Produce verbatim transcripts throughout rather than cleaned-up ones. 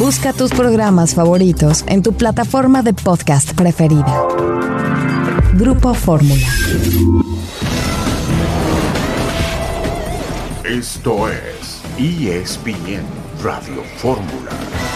Busca tus programas favoritos en tu plataforma de podcast preferida. Grupo Fórmula. Esto es E S P N Radio Fórmula.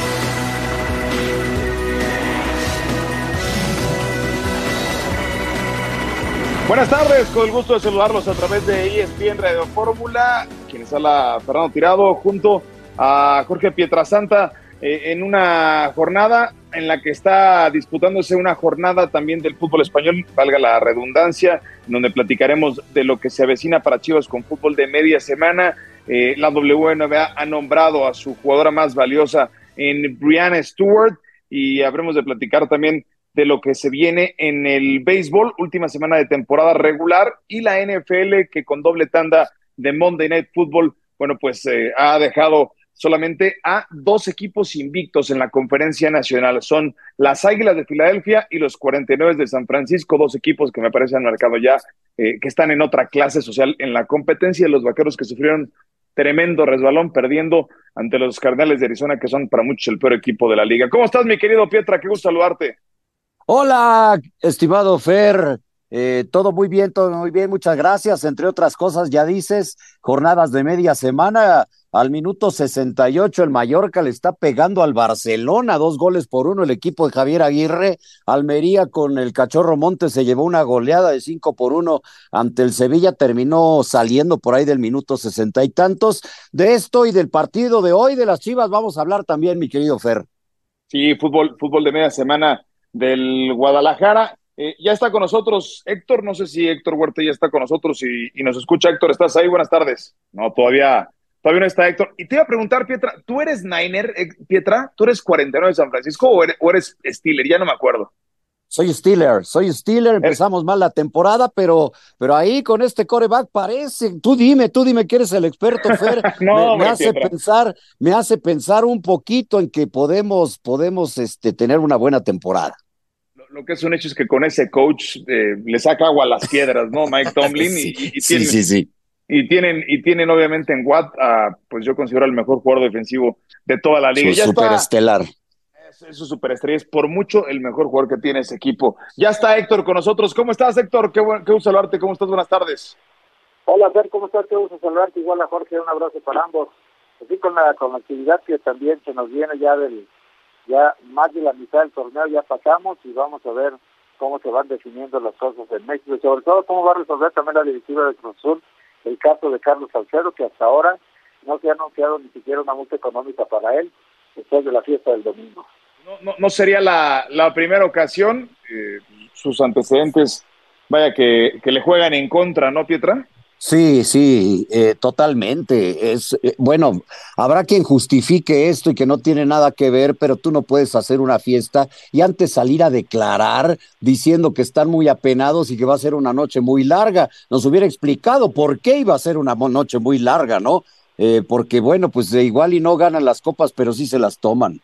Buenas tardes, con el gusto de saludarlos a través de E S P N Radio Fórmula, quienes habla Fernando Tirado junto a Jorge Pietrasanta eh, en una jornada en la que está disputándose una jornada también del fútbol español, valga la redundancia, en donde platicaremos de lo que se avecina para Chivas con fútbol de media semana. Eh, la W N B A ha nombrado a su jugadora más valiosa en Breanna Stewart y habremos de platicar también de lo que se viene en el béisbol, última semana de temporada regular, y la N F L que con doble tanda de Monday Night Football, bueno, pues eh, ha dejado solamente a dos equipos invictos en la conferencia nacional. Son las Águilas de Filadelfia y los cuarenta y nueve de San Francisco, dos equipos que me parece han marcado ya eh, que están en otra clase social en la competencia, de los Vaqueros que sufrieron tremendo resbalón perdiendo ante los Cardenales de Arizona, que son para muchos el peor equipo de la liga. ¿Cómo estás, mi querido Pietra? Qué gusto saludarte. Hola, estimado Fer, eh, todo muy bien, todo muy bien, muchas gracias. Entre otras cosas, ya dices, jornadas de media semana, al minuto sesenta y ocho el Mallorca le está pegando al Barcelona, dos goles por uno el equipo de Javier Aguirre. Almería con el Cachorro Montes se llevó una goleada de cinco por uno ante el Sevilla, terminó saliendo por ahí del minuto sesenta y tantos. De esto y del partido de hoy de las Chivas vamos a hablar también, mi querido Fer. Sí, fútbol, fútbol de media semana del Guadalajara. Eh, ya está con nosotros Héctor, no sé si Héctor Huerta ya está con nosotros y, y nos escucha. Héctor, ¿estás ahí? Buenas tardes. No, todavía, todavía no está Héctor. Y te iba a preguntar, Pietra, ¿tú eres Niner, eh, Pietra? ¿Tú eres cuarenta y nueve de San Francisco o eres, o eres Steeler? Ya no me acuerdo. Soy Steeler, soy Steeler, empezamos mal la temporada, pero, pero ahí con este quarterback parece, tú dime, tú dime que eres el experto, Fer, no, me, me hace Pietra. pensar, me hace pensar un poquito en que podemos, podemos este, tener una buena temporada. Lo que es un hecho es que con ese coach eh, le saca agua a las piedras, ¿no? Mike Tomlin. sí, y, y, y sí, tienen, sí, sí. Y tienen, y tienen obviamente en Watt, uh, pues yo considero el mejor jugador defensivo de toda la liga. Su ya superestelar. Es, es su superestrella, es por mucho el mejor jugador que tiene ese equipo. Ya está Héctor con nosotros. ¿Cómo estás, Héctor? Qué, bueno, qué gusto saludarte. ¿Cómo estás? Buenas tardes. Hola, Fer, ¿cómo estás? Qué gusto saludarte. Igual a Jorge, un abrazo para ambos. Así con la, con la actividad que también se nos viene ya del, ya más de la mitad del torneo ya pasamos y vamos a ver cómo se van definiendo las cosas en México y sobre todo cómo va a resolver también la directiva de Cruz Azul el caso de Carlos Salcedo, que hasta ahora no se ha anunciado ni siquiera una multa económica para él después de la fiesta del domingo. No, no, no sería la, la primera ocasión, eh, sus antecedentes, vaya que, que le juegan en contra, ¿no, Pietra? Sí, sí, eh, totalmente. Es eh, bueno, habrá quien justifique esto y que no tiene nada que ver, pero tú no puedes hacer una fiesta y antes salir a declarar diciendo que están muy apenados y que va a ser una noche muy larga. Nos hubiera explicado por qué iba a ser una noche muy larga, ¿no? Eh, porque bueno, pues de igual y no ganan las copas, pero sí se las toman.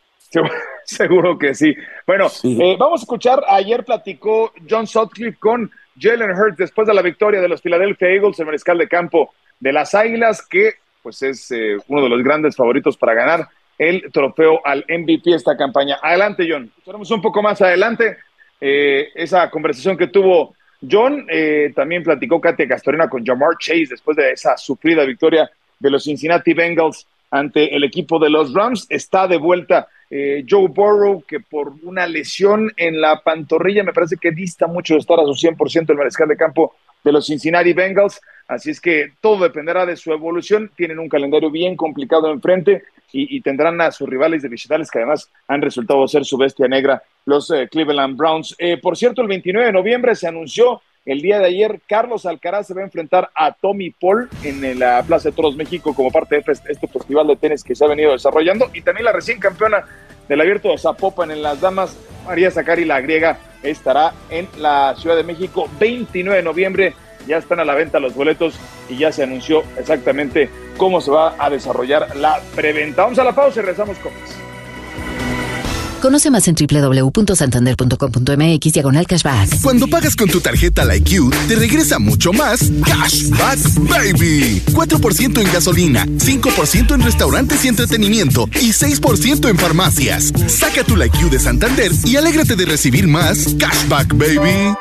Seguro que sí. Bueno, sí. Eh, vamos a escuchar, ayer platicó John Sutcliffe con Jalen Hurts después de la victoria de los Philadelphia Eagles, el mariscal de campo de las Águilas, que pues es eh, uno de los grandes favoritos para ganar el trofeo al M V P esta campaña. Adelante, John. Estaremos un poco más adelante. Eh, esa conversación que tuvo John, eh, también platicó Katia Castorena con Ja'Marr Chase después de esa sufrida victoria de los Cincinnati Bengals ante el equipo de los Rams. Está de vuelta eh, Joe Burrow, que por una lesión en la pantorrilla me parece que dista mucho de estar a su cien por ciento el mariscal de campo de los Cincinnati Bengals, así es que todo dependerá de su evolución. Tienen un calendario bien complicado enfrente y, y tendrán a sus rivales digitales que además han resultado ser su bestia negra, los eh, Cleveland Browns. Eh, por cierto, el veintinueve de noviembre se anunció el día de ayer, Carlos Alcaraz se va a enfrentar a Tommy Paul en la Plaza de Toros México como parte de este festival de tenis que se ha venido desarrollando, y también la recién campeona del Abierto de Zapopan en las damas, María Zacari, la griega, estará en la Ciudad de México veintinueve de noviembre. Ya están a la venta los boletos y ya se anunció exactamente cómo se va a desarrollar la preventa. Vamos a la pausa y regresamos con más. Conoce más en doble u doble u doble u punto santander punto com punto m x diagonal cashback. Cuando pagas con tu tarjeta Like You, te regresa mucho más Cashback Baby. cuatro por ciento en gasolina, cinco por ciento en restaurantes y entretenimiento y seis por ciento en farmacias. Saca tu Like You de Santander y alégrate de recibir más Cashback Baby.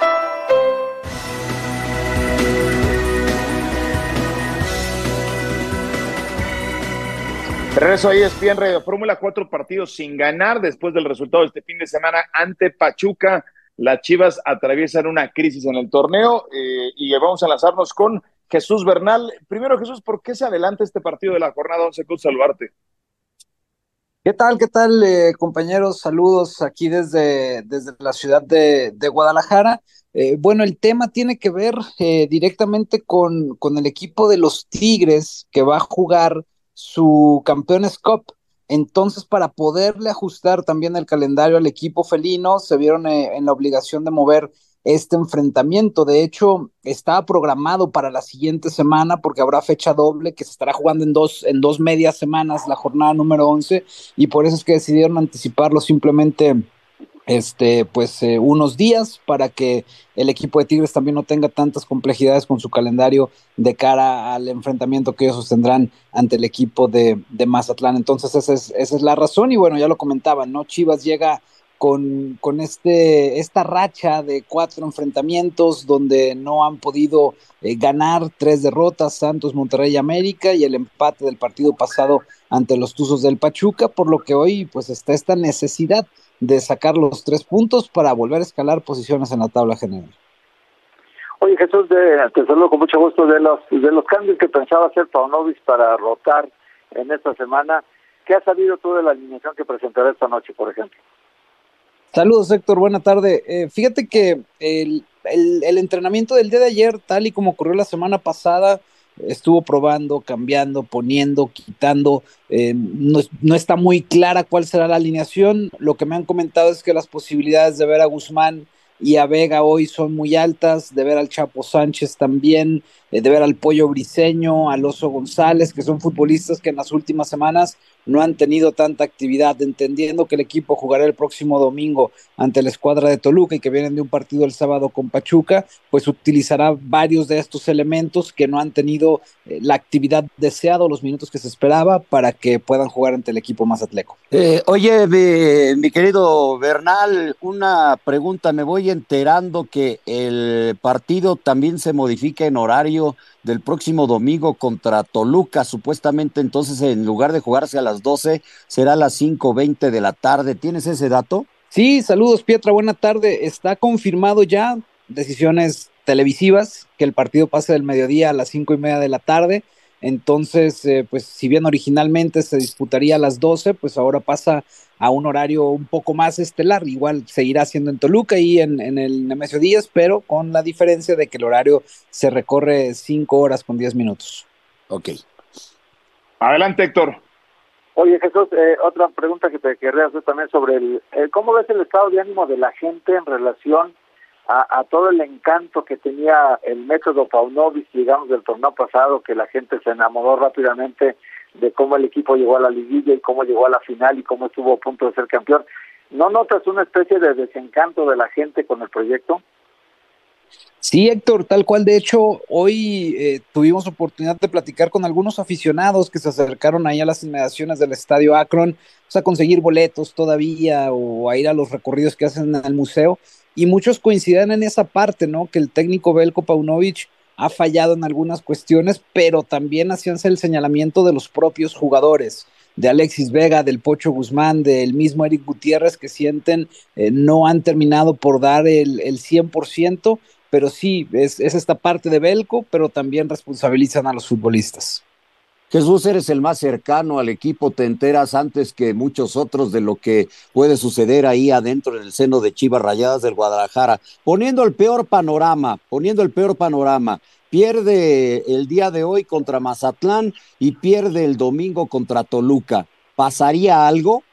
Regreso a E S P N Radio Fórmula, cuatro partidos sin ganar después del resultado de este fin de semana ante Pachuca. Las Chivas atraviesan una crisis en el torneo eh, y vamos a lanzarnos con Jesús Bernal. Primero, Jesús, ¿por qué se adelanta este partido de la jornada once? Con saludarte. ¿Qué tal, qué tal, eh, compañeros? Saludos aquí desde, desde la ciudad de, de Guadalajara. Eh, bueno, el tema tiene que ver eh, directamente con, con el equipo de los Tigres que va a jugar su Campeones Cup. Entonces, para poderle ajustar también el calendario al equipo felino, se vieron eh, en la obligación de mover este enfrentamiento. De hecho, estaba programado para la siguiente semana porque habrá fecha doble que se estará jugando en dos, en dos medias semanas, la jornada número once, y por eso es que decidieron anticiparlo simplemente este, pues, eh, unos días para que el equipo de Tigres también no tenga tantas complejidades con su calendario de cara al enfrentamiento que ellos sostendrán ante el equipo de, de Mazatlán. Entonces esa es, esa es la razón, y bueno, ya lo comentaban, ¿no? Chivas llega con, con este, esta racha de cuatro enfrentamientos donde no han podido eh, ganar, tres derrotas, Santos, Monterrey y América, y el empate del partido pasado ante los Tuzos del Pachuca, por lo que hoy pues está esta necesidad de sacar los tres puntos para volver a escalar posiciones en la tabla general. Oye, Jesús, de, te saludo con mucho gusto. De los de los cambios que pensaba hacer Paunovic para rotar en esta semana, ¿qué has sabido tú de la alineación que presentará esta noche, por ejemplo? Saludos, Héctor, buena tarde. Eh, fíjate que el, el, el entrenamiento del día de ayer, tal y como ocurrió la semana pasada, estuvo probando, cambiando, poniendo, quitando, eh, no, no está muy clara cuál será la alineación. Lo que me han comentado es que las posibilidades de ver a Guzmán y a Vega hoy son muy altas, de ver al Chapo Sánchez también, eh, de ver al Pollo Briseño, al Oso González, que son futbolistas que en las últimas semanas no han tenido tanta actividad, entendiendo que el equipo jugará el próximo domingo ante la escuadra de Toluca y que vienen de un partido el sábado con Pachuca, pues utilizará varios de estos elementos que no han tenido eh, la actividad deseada o los minutos que se esperaba para que puedan jugar ante el equipo mazatleco. Eh, oye, mi, mi querido Bernal, una pregunta, me voy enterando que el partido también se modifica en horario del próximo domingo contra Toluca, supuestamente entonces en lugar de jugarse a las doce, será a las cinco veinte de la tarde. ¿Tienes ese dato? Sí, saludos Pietra, buena tarde. Está confirmado ya, decisiones televisivas, que el partido pase del mediodía a las cinco y media de la tarde. Entonces, eh, pues si bien originalmente se disputaría a las doce, pues ahora pasa a un horario un poco más estelar. Igual seguirá siendo en Toluca y en, en el Nemesio Díaz, pero con la diferencia de que el horario se recorre cinco horas con diez minutos. Ok. Adelante, Héctor. Oye, Jesús, eh, otra pregunta que te querría hacer también sobre el, eh, ¿cómo ves el estado de ánimo de la gente en relación a, a todo el encanto que tenía el método Paunovic, digamos, del torneo pasado, que la gente se enamoró rápidamente de cómo el equipo llegó a la liguilla y cómo llegó a la final y cómo estuvo a punto de ser campeón? ¿No notas una especie de desencanto de la gente con el proyecto? Sí, Héctor, tal cual. De hecho, hoy eh, tuvimos oportunidad de platicar con algunos aficionados que se acercaron ahí a las inmediaciones del Estadio Akron, pues, a conseguir boletos todavía o a ir a los recorridos que hacen en el museo, y muchos coinciden en esa parte, ¿no? Que el técnico Veljko Paunovic ha fallado en algunas cuestiones, pero también hacíanse el señalamiento de los propios jugadores, de Alexis Vega, del Pocho Guzmán, del mismo Eric Gutiérrez, que sienten eh, no han terminado por dar el, el cien por ciento, pero sí, es, es esta parte de Veljko, pero también responsabilizan a los futbolistas. Jesús, eres el más cercano al equipo, te enteras antes que muchos otros de lo que puede suceder ahí adentro en el seno de Chivas Rayadas del Guadalajara. Poniendo el peor panorama, poniendo el peor panorama, pierde el día de hoy contra Mazatlán y pierde el domingo contra Toluca. ¿Pasaría algo?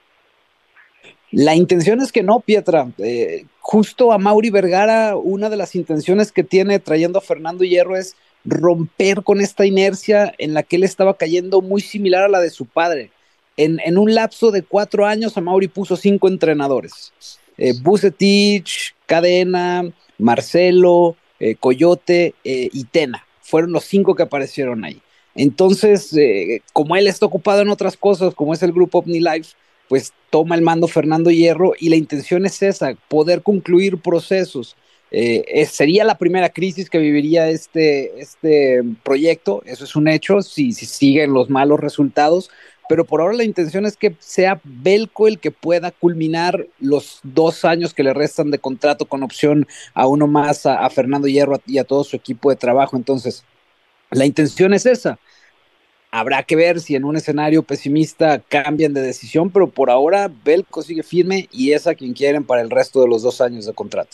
La intención es que no, Pietra. Eh, justo a Mauri Vergara, una de las intenciones que tiene trayendo a Fernando Hierro es romper con esta inercia en la que él estaba cayendo, muy similar a la de su padre, en, en un lapso de cuatro años, Amaury puso cinco entrenadores. Eh, Vucetich, Cadena, Marcelo, eh, Coyote eh, y Tena. Fueron los cinco que aparecieron ahí. Entonces, eh, como él está ocupado en otras cosas, como es el grupo OmniLife, pues toma el mando Fernando Hierro y la intención es esa, poder concluir procesos. Eh, es, sería la primera crisis que viviría este, este proyecto, eso es un hecho, si, si siguen los malos resultados, pero por ahora la intención es que sea Belco el que pueda culminar los dos años que le restan de contrato con opción a uno más a, a Fernando Hierro y a todo su equipo de trabajo. Entonces, la intención es esa. Habrá que ver si en un escenario pesimista cambian de decisión, pero por ahora Belco sigue firme y es a quien quieren para el resto de los dos años de contrato.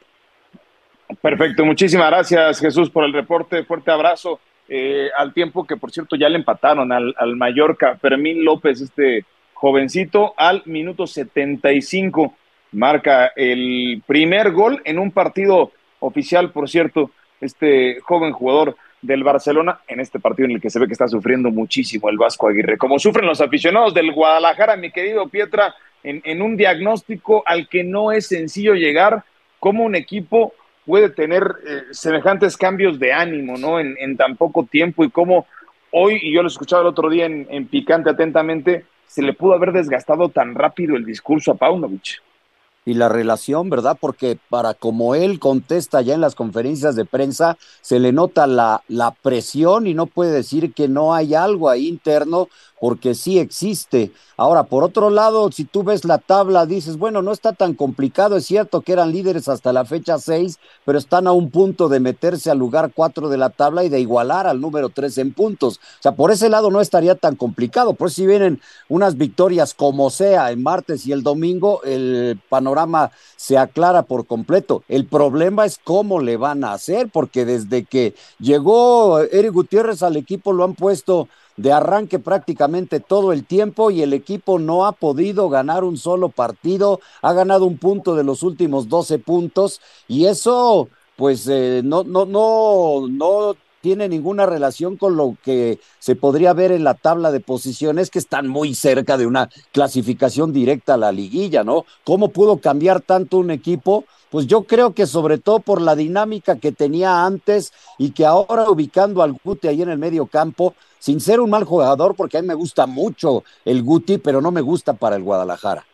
Perfecto, muchísimas gracias Jesús por el reporte, fuerte abrazo. Eh, al tiempo que por cierto ya le empataron al, al Mallorca, Fermín López, este jovencito, al minuto setenta y cinco marca el primer gol en un partido oficial, por cierto, este joven jugador del Barcelona, en este partido en el que se ve que está sufriendo muchísimo el Vasco Aguirre, como sufren los aficionados del Guadalajara, mi querido Pietra, en, en un diagnóstico al que no es sencillo llegar, como un equipo puede tener eh, semejantes cambios de ánimo, ¿no? En, en tan poco tiempo, y cómo hoy, y yo lo escuchaba el otro día en, en Picante atentamente, se le pudo haber desgastado tan rápido el discurso a Paunovic. Y la relación, ¿verdad? Porque para como él contesta ya en las conferencias de prensa, se le nota la, la presión y no puede decir que no hay algo ahí interno, porque sí existe. Ahora, por otro lado, si tú ves la tabla, dices, bueno, no está tan complicado, es cierto que eran líderes hasta la fecha seis, pero están a un punto de meterse al lugar cuatro de la tabla y de igualar al número tres en puntos. O sea, por ese lado no estaría tan complicado, por si vienen unas victorias como sea el martes y el domingo, el panorama se aclara por completo. El problema es cómo le van a hacer, porque desde que llegó Eric Gutiérrez al equipo lo han puesto de arranque prácticamente todo el tiempo y el equipo no ha podido ganar un solo partido, ha ganado un punto de los últimos doce puntos y eso pues eh, no, no, no, no tiene ninguna relación con lo que se podría ver en la tabla de posiciones, que están muy cerca de una clasificación directa a la liguilla, ¿no? ¿Cómo pudo cambiar tanto un equipo? Pues yo creo que sobre todo por la dinámica que tenía antes y que ahora ubicando al Guti ahí en el medio campo, sin ser un mal jugador, porque a mí me gusta mucho el Guti, pero no me gusta para el Guadalajara.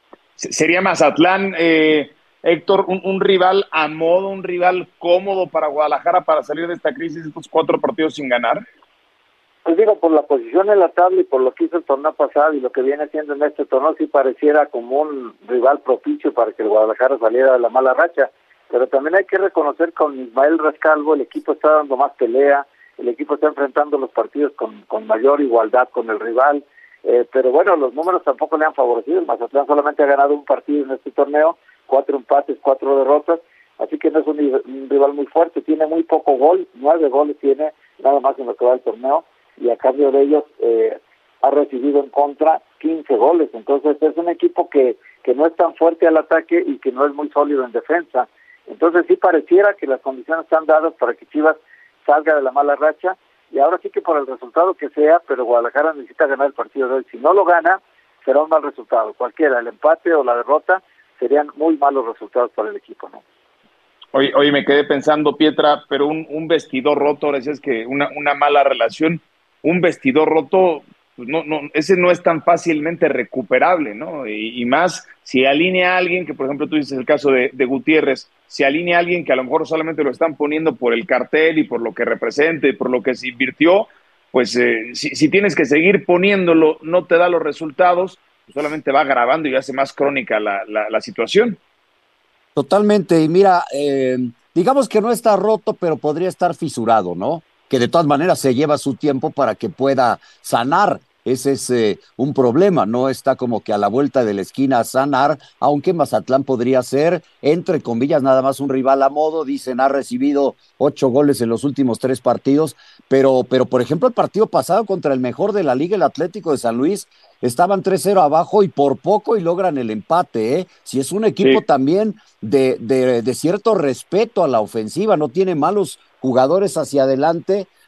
Sería Mazatlán, eh, Héctor, un, un rival a modo, un rival cómodo para Guadalajara para salir de esta crisis, estos cuatro partidos sin ganar. Pues digo, por la posición en la tabla y por lo que hizo el torneo pasado y lo que viene haciendo en este torneo, sí pareciera como un rival propicio para que el Guadalajara saliera de la mala racha. Pero también hay que reconocer que con Ismael Rescalvo el equipo está dando más pelea, el equipo está enfrentando los partidos con, con mayor igualdad con el rival, eh, pero bueno, los números tampoco le han favorecido. El Mazatlán solamente ha ganado un partido en este torneo, cuatro empates, cuatro derrotas, así que no es un, un rival muy fuerte, tiene muy poco gol, nueve goles tiene nada más en lo que va del torneo, y a cambio de ellos eh, ha recibido en contra quince goles, entonces es un equipo que, que no es tan fuerte al ataque y que no es muy sólido en defensa. Entonces sí pareciera que las condiciones están dadas para que Chivas salga de la mala racha, y ahora sí que por el resultado que sea, pero Guadalajara necesita ganar el partido de hoy. Si no lo gana, será un mal resultado, cualquiera, el empate o la derrota serían muy malos resultados para el equipo, ¿no? Oye, oye me quedé pensando, Pietra, pero un, un vestidor roto, ahora es que una, una mala relación, un vestidor roto, pues no, no, ese no es tan fácilmente recuperable, ¿no? Y, y más si alinea a alguien, que por ejemplo tú dices el caso de, de Gutiérrez, si alinea a alguien que a lo mejor solamente lo están poniendo por el cartel y por lo que representa y por lo que se invirtió, pues eh, si, si tienes que seguir poniéndolo, no te da los resultados, pues solamente va agravando y hace más crónica la, la, la situación. Totalmente, y mira, eh, digamos que no está roto, pero podría estar fisurado, ¿no? Que de todas maneras se lleva su tiempo para que pueda sanar. Ese es eh, un problema, no está como que a la vuelta de la esquina a sanar, aunque Mazatlán podría ser, entre comillas, nada más un rival a modo. Dicen, ha recibido ocho goles en los últimos tres partidos, pero, pero por ejemplo el partido pasado contra el mejor de la liga, el Atlético de San Luis, estaban tres cero abajo y por poco y logran el empate, ¿eh? Si es un equipo sí. también de, de, de cierto respeto a la ofensiva, no tiene malos jugadores hacia adelante,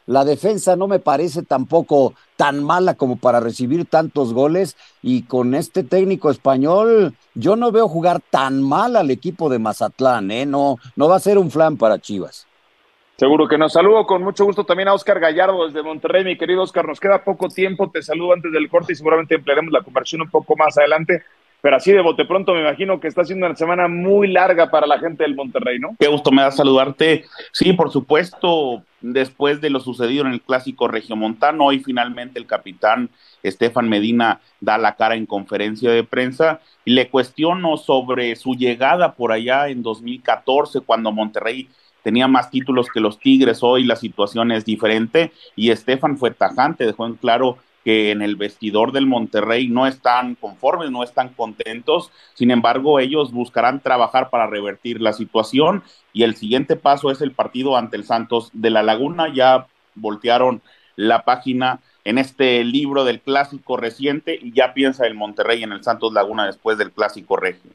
La defensa no me parece tampoco tan mala como para recibir tantos goles, y con este técnico español yo no veo jugar tan mal al equipo de Mazatlán, ¿eh? No, no va a ser un flan para Chivas. Seguro que nos saludo con mucho gusto también a Oscar Gallardo desde Monterrey. Mi querido Oscar, nos queda poco tiempo, te saludo antes del corte y seguramente emplearemos la conversión un poco más adelante, pero así de bote pronto me imagino que está siendo una semana muy larga para la gente del Monterrey, ¿no? Qué gusto me da saludarte. Sí, por supuesto, después de lo sucedido en el Clásico Regiomontano, hoy finalmente el capitán Estefan Medina da la cara en conferencia de prensa y le cuestiono sobre su llegada por allá en dos mil catorce, cuando Monterrey tenía más títulos que los Tigres. Hoy la situación es diferente y Estefan fue tajante, dejó en claro que en el vestidor del Monterrey no están conformes, no están contentos. Sin embargo, ellos buscarán trabajar para revertir la situación y el siguiente paso es el partido ante el Santos de la Laguna. Ya voltearon la página en este libro del clásico reciente y ya piensa el Monterrey en el Santos Laguna después del clásico regio.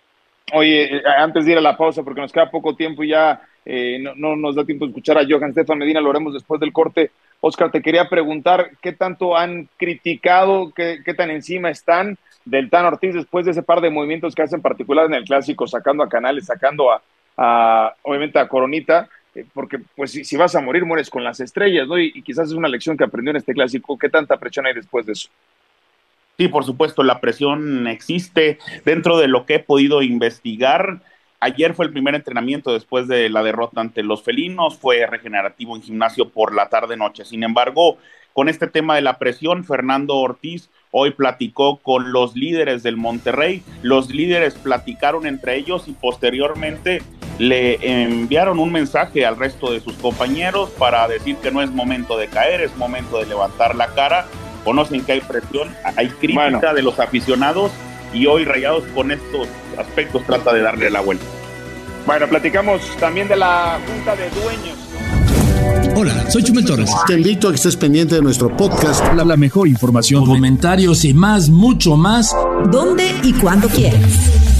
Oye, antes de ir a la pausa, porque nos queda poco tiempo y ya eh, no, no nos da tiempo de escuchar a Johan Estefan Medina, lo haremos después del corte. Oscar, te quería preguntar, ¿qué tanto han criticado, qué, qué tan encima están del Tan Ortiz después de ese par de movimientos que hacen, en particular en el Clásico, sacando a Canales, sacando a, a obviamente a Coronita, eh, porque pues si, si vas a morir, mueres con las estrellas, ¿no? Y, y quizás es una lección que aprendió en este Clásico. ¿Qué tanta presión hay después de eso? Sí, por supuesto, la presión existe. Dentro de lo que he podido investigar, ayer fue el primer entrenamiento después de la derrota ante los felinos, fue regenerativo en gimnasio por la tarde-noche. Sin embargo, con este tema de la presión, Fernando Ortiz hoy platicó con los líderes del Monterrey. Los líderes platicaron entre ellos y posteriormente le enviaron un mensaje al resto de sus compañeros para decir que no es momento de caer, es momento de levantar la cara. Conocen que hay presión, hay crítica bueno. de los aficionados y hoy Rayados con estos aspectos trata de darle la vuelta. Bueno, platicamos también de la Junta de Dueños. Hola, soy Chumel Torres. Te invito a que estés pendiente de nuestro podcast. La, la mejor información, comentarios y más, mucho más. ¿Dónde y cuándo quieres?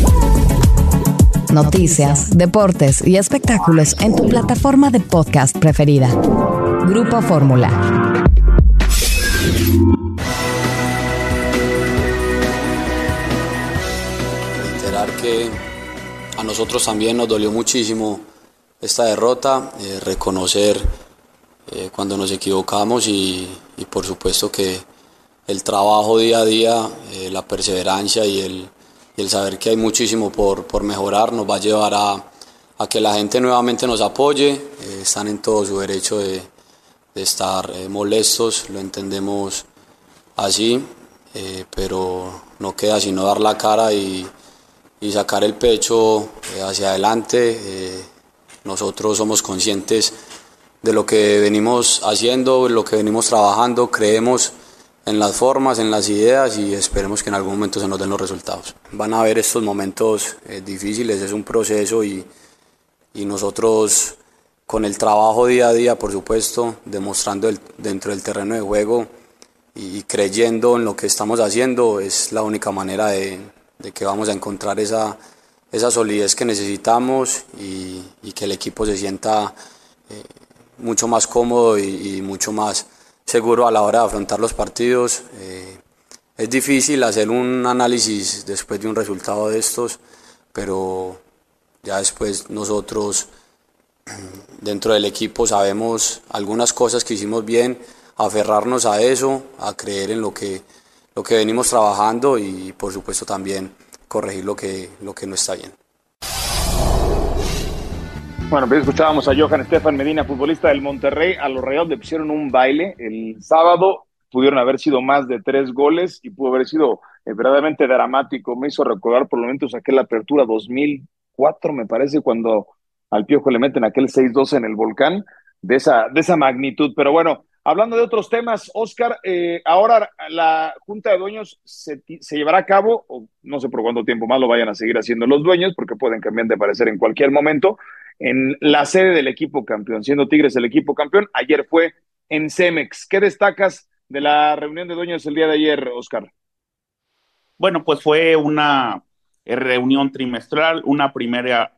Noticias, deportes y espectáculos en tu plataforma de podcast preferida. Grupo Fórmula. Que a nosotros también nos dolió muchísimo esta derrota, eh, reconocer eh, cuando nos equivocamos y, y por supuesto que el trabajo día a día, eh, la perseverancia y el, y el saber que hay muchísimo por, por mejorar nos va a llevar a, a que la gente nuevamente nos apoye. Eh, están en todo su derecho de, de estar eh, molestos, lo entendemos así, eh, pero no queda sino dar la cara y y sacar el pecho eh, hacia adelante. Eh, nosotros somos conscientes de lo que venimos haciendo, lo que venimos trabajando, creemos en las formas, en las ideas y esperemos que en algún momento se nos den los resultados. Van a haber estos momentos eh, difíciles, es un proceso y, y nosotros con el trabajo día a día, por supuesto, demostrando el, dentro del terreno de juego y, y creyendo en lo que estamos haciendo, es la única manera de de que vamos a encontrar esa, esa solidez que necesitamos y, y que el equipo se sienta eh, mucho más cómodo y, y mucho más seguro a la hora de afrontar los partidos. Eh, es difícil hacer un análisis después de un resultado de estos, pero ya después nosotros dentro del equipo sabemos algunas cosas que hicimos bien, aferrarnos a eso, a creer en lo que lo que venimos trabajando y por supuesto también corregir lo que, lo que no está bien. Bueno, pues escuchábamos a Johan Estefan Medina, futbolista del Monterrey. A los Rayados le pusieron un baile el sábado, pudieron haber sido más de tres goles y pudo haber sido eh, verdaderamente dramático. Me hizo recordar por lo menos aquella apertura dos mil cuatro, me parece, cuando al Piojo le meten aquel seis dos en el Volcán, de esa, de esa magnitud. Pero bueno, hablando de otros temas, Oscar, eh, ahora la Junta de Dueños se, se llevará a cabo, o no sé por cuánto tiempo más lo vayan a seguir haciendo los dueños, porque pueden cambiar de parecer en cualquier momento, en la sede del equipo campeón, siendo Tigres el equipo campeón. Ayer fue en Cemex. ¿Qué destacas de la reunión de dueños el día de ayer, Oscar? Bueno, pues fue una reunión trimestral, una primera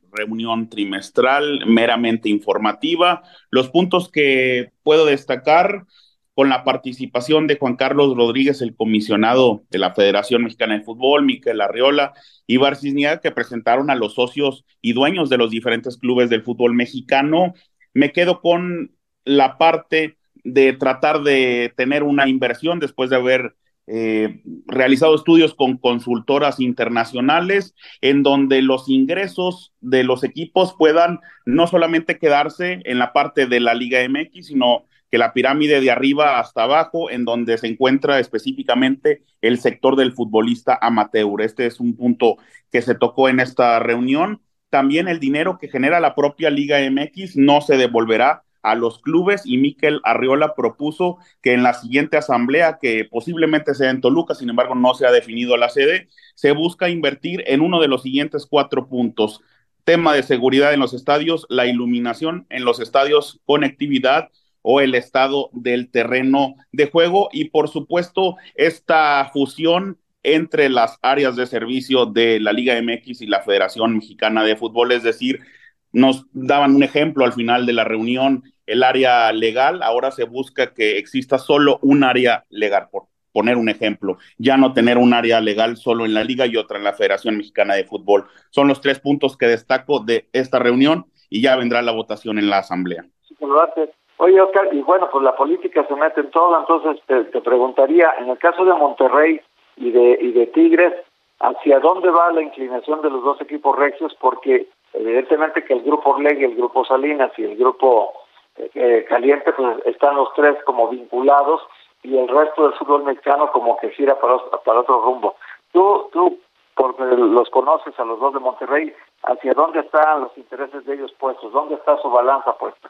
reunión trimestral meramente informativa. Los puntos que puedo destacar, con la participación de Juan Carlos Rodríguez, el comisionado de la Federación Mexicana de Fútbol, Miquel Arriola y Ibar Cisniega, que presentaron a los socios y dueños de los diferentes clubes del fútbol mexicano. Me quedo con la parte de tratar de tener una inversión después de haber eh, realizado estudios con consultoras internacionales, en donde los ingresos de los equipos puedan no solamente quedarse en la parte de la Liga M X, sino que la pirámide de arriba hasta abajo, en donde se encuentra específicamente el sector del futbolista amateur. Este es un punto que se tocó en esta reunión. También el dinero que genera la propia Liga M X no se devolverá a los clubes, y Miquel Arriola propuso que en la siguiente asamblea, que posiblemente sea en Toluca, sin embargo no se ha definido la sede, se busca invertir en uno de los siguientes cuatro puntos: tema de seguridad en los estadios, la iluminación en los estadios, conectividad o el estado del terreno de juego, y por supuesto esta fusión entre las áreas de servicio de la Liga M X y la Federación Mexicana de Fútbol. Es decir, nos daban un ejemplo al final de la reunión, el área legal, ahora se busca que exista solo un área legal, por poner un ejemplo, ya no tener un área legal solo en la Liga y otra en la Federación Mexicana de Fútbol. Son los tres puntos que destaco de esta reunión, y ya vendrá la votación en la asamblea. Sí, oye, Oscar, y bueno, pues la política se mete en todo, entonces te, te preguntaría, en el caso de Monterrey y de, y de Tigres, ¿hacia dónde va la inclinación de los dos equipos regios? Porque evidentemente que el grupo Orlegui, el grupo Salinas y el grupo eh, Caliente, pues están los tres como vinculados, y el resto del fútbol mexicano como que gira para, para otro rumbo. Tú, tú, porque los conoces a los dos de Monterrey, ¿hacia dónde están los intereses de ellos puestos? ¿Dónde está su balanza puesta?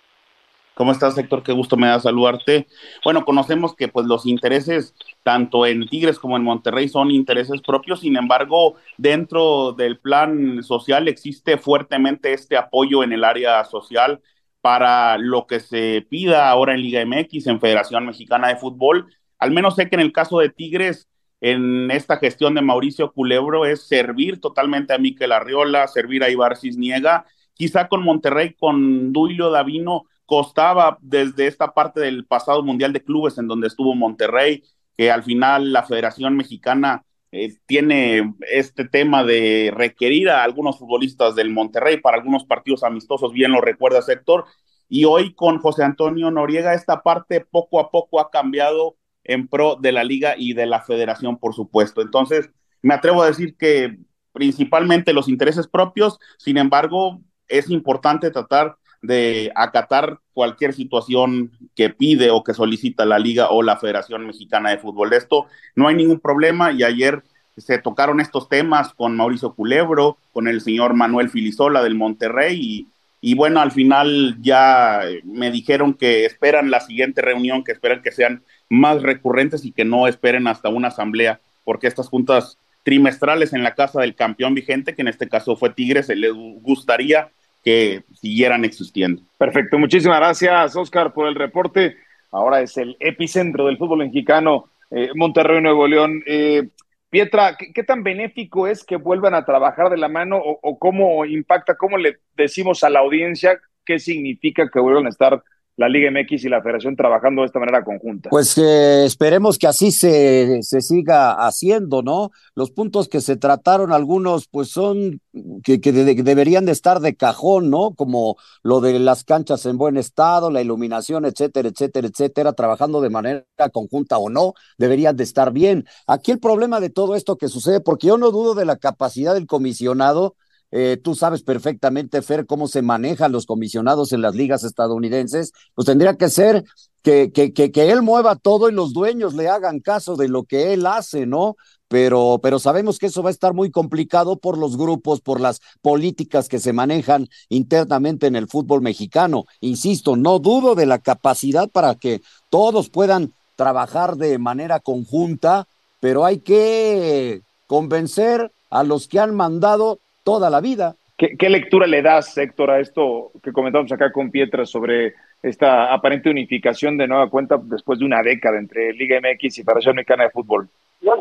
¿Cómo estás, Héctor? Qué gusto me da saludarte. Bueno, conocemos que pues los intereses tanto en Tigres como en Monterrey son intereses propios. Sin embargo, dentro del plan social existe fuertemente este apoyo en el área social para lo que se pida ahora en Liga M X, en Federación Mexicana de Fútbol. Al menos sé que en el caso de Tigres, en esta gestión de Mauricio Culebro, es servir totalmente a Miquel Arriola, servir a Ibar Cisniega. Quizá con Monterrey, con Duilio Davino, costaba desde esta parte del pasado Mundial de Clubes en donde estuvo Monterrey, que al final la Federación Mexicana eh, tiene este tema de requerir a algunos futbolistas del Monterrey para algunos partidos amistosos, bien lo recuerdas, Héctor, y hoy con José Antonio Noriega esta parte poco a poco ha cambiado en pro de la Liga y de la Federación, por supuesto. Entonces, me atrevo a decir que principalmente los intereses propios, sin embargo, es importante tratar de acatar cualquier situación que pide o que solicita la Liga o la Federación Mexicana de Fútbol. De esto no hay ningún problema, y ayer se tocaron estos temas con Mauricio Culebro, con el señor Manuel Filisola del Monterrey, y, y bueno, al final ya me dijeron que esperan la siguiente reunión, que esperan que sean más recurrentes y que no esperen hasta una asamblea, porque estas juntas trimestrales en la casa del campeón vigente, que en este caso fue Tigres, se les gustaría que siguieran existiendo. Perfecto, muchísimas gracias, Oscar, por el reporte. Ahora es el epicentro del fútbol mexicano, eh, Monterrey, Nuevo León. Eh, Pietra, ¿qué, ¿qué tan benéfico es que vuelvan a trabajar de la mano, o, o cómo impacta, cómo le decimos a la audiencia qué significa que vuelvan a estar la Liga M X y la Federación trabajando de esta manera conjunta? Pues eh, esperemos que así se, se siga haciendo, ¿no? Los puntos que se trataron, algunos pues son que, que, de, que deberían de estar de cajón, ¿no? Como lo de las canchas en buen estado, la iluminación, etcétera, etcétera, etcétera, trabajando de manera conjunta o no, deberían de estar bien. Aquí el problema de todo esto que sucede, porque yo no dudo de la capacidad del comisionado. Eh, tú sabes perfectamente, Fer, cómo se manejan los comisionados en las ligas estadounidenses. Pues tendría que ser que, que, que, que él mueva todo y los dueños le hagan caso de lo que él hace, ¿no? Pero, pero sabemos que eso va a estar muy complicado por los grupos, por las políticas que se manejan internamente en el fútbol mexicano. Insisto, no dudo de la capacidad para que todos puedan trabajar de manera conjunta, pero hay que convencer a los que han mandado toda la vida. ¿Qué, ¿Qué lectura le das, Héctor, a esto que comentamos acá con Pietra sobre esta aparente unificación de nueva cuenta después de una década entre Liga M X y Federación Mexicana de Fútbol? Yo, yo, yo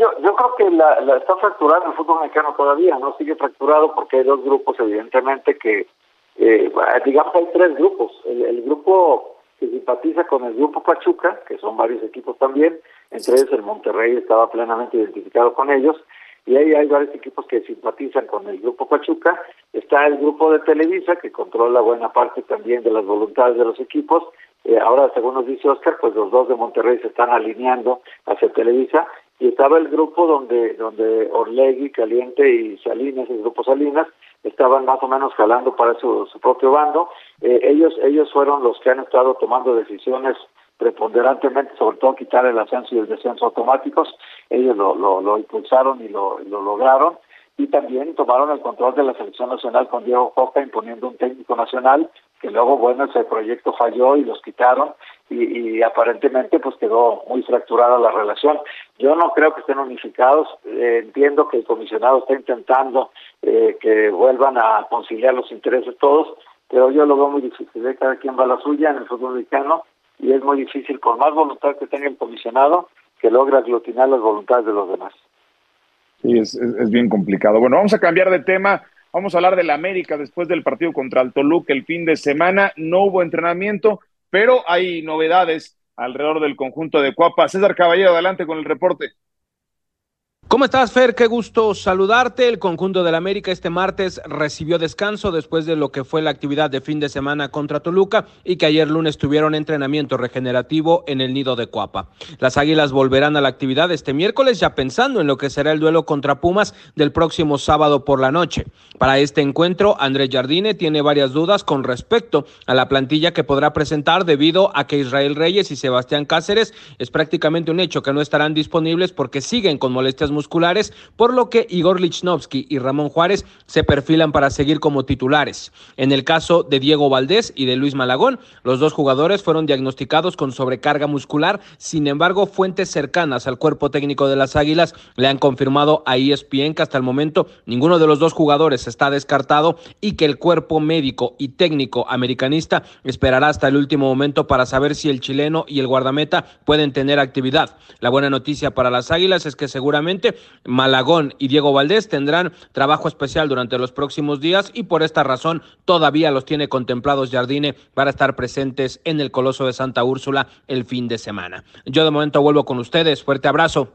creo que la, la está fracturado el fútbol mexicano todavía, no sigue fracturado porque hay dos grupos evidentemente que, eh, digamos hay tres grupos, el, el grupo que simpatiza con el grupo Pachuca, que son varios equipos también, entre ellos el Monterrey estaba plenamente identificado con ellos, y ahí hay varios equipos que simpatizan con el grupo Pachuca. Está el grupo de Televisa, que controla buena parte también de las voluntades de los equipos. Eh, ahora, según nos dice Oscar, pues los dos de Monterrey se están alineando hacia Televisa, y estaba el grupo donde donde Orlegui, Caliente y Salinas, el grupo Salinas, estaban más o menos jalando para su, su propio bando. Eh, ellos ellos fueron los que han estado tomando decisiones preponderantemente, sobre todo quitar el ascenso y el descenso automáticos. Ellos lo, lo, lo impulsaron y lo, lo lograron, y también tomaron el control de la selección nacional con Diego Coca, imponiendo un técnico nacional, que luego, bueno, ese proyecto falló y los quitaron, y, y aparentemente pues quedó muy fracturada la relación. Yo no creo que estén unificados, eh, entiendo que el comisionado está intentando eh, que vuelvan a conciliar los intereses todos, pero yo lo veo muy difícil, ¿eh? Cada quien va a la suya en el fútbol mexicano, y es muy difícil, por más voluntad que tenga el comisionado, que logre aglutinar las voluntades de los demás. Sí, es, es, es bien complicado. Bueno, vamos a cambiar de tema. Vamos a hablar del América después del partido contra el Toluca el fin de semana. No hubo entrenamiento, pero hay novedades alrededor del conjunto de Cuapa. César Caballero, adelante con el reporte. ¿Cómo estás, Fer? Qué gusto saludarte. El conjunto del América este martes recibió descanso después de lo que fue la actividad de fin de semana contra Toluca, y que ayer lunes tuvieron entrenamiento regenerativo en el nido de Cuapa. Las Águilas volverán a la actividad este miércoles, ya pensando en lo que será el duelo contra Pumas del próximo sábado por la noche. Para este encuentro, Andrés Jardine tiene varias dudas con respecto a la plantilla que podrá presentar, debido a que Israel Reyes y Sebastián Cáceres es prácticamente un hecho que no estarán disponibles porque siguen con molestias musculares, por lo que Igor Lichnowsky y Ramón Juárez se perfilan para seguir como titulares. En el caso de Diego Valdés y de Luis Malagón, los dos jugadores fueron diagnosticados con sobrecarga muscular. Sin embargo, fuentes cercanas al cuerpo técnico de las Águilas le han confirmado a E S P N que hasta el momento ninguno de los dos jugadores está descartado, y que el cuerpo médico y técnico americanista esperará hasta el último momento para saber si el chileno y el guardameta pueden tener actividad. La buena noticia para las Águilas es que seguramente Malagón y Diego Valdés tendrán trabajo especial durante los próximos días, y por esta razón todavía los tiene contemplados Jardine para estar presentes en el Coloso de Santa Úrsula el fin de semana. Yo de momento vuelvo con ustedes. Fuerte abrazo.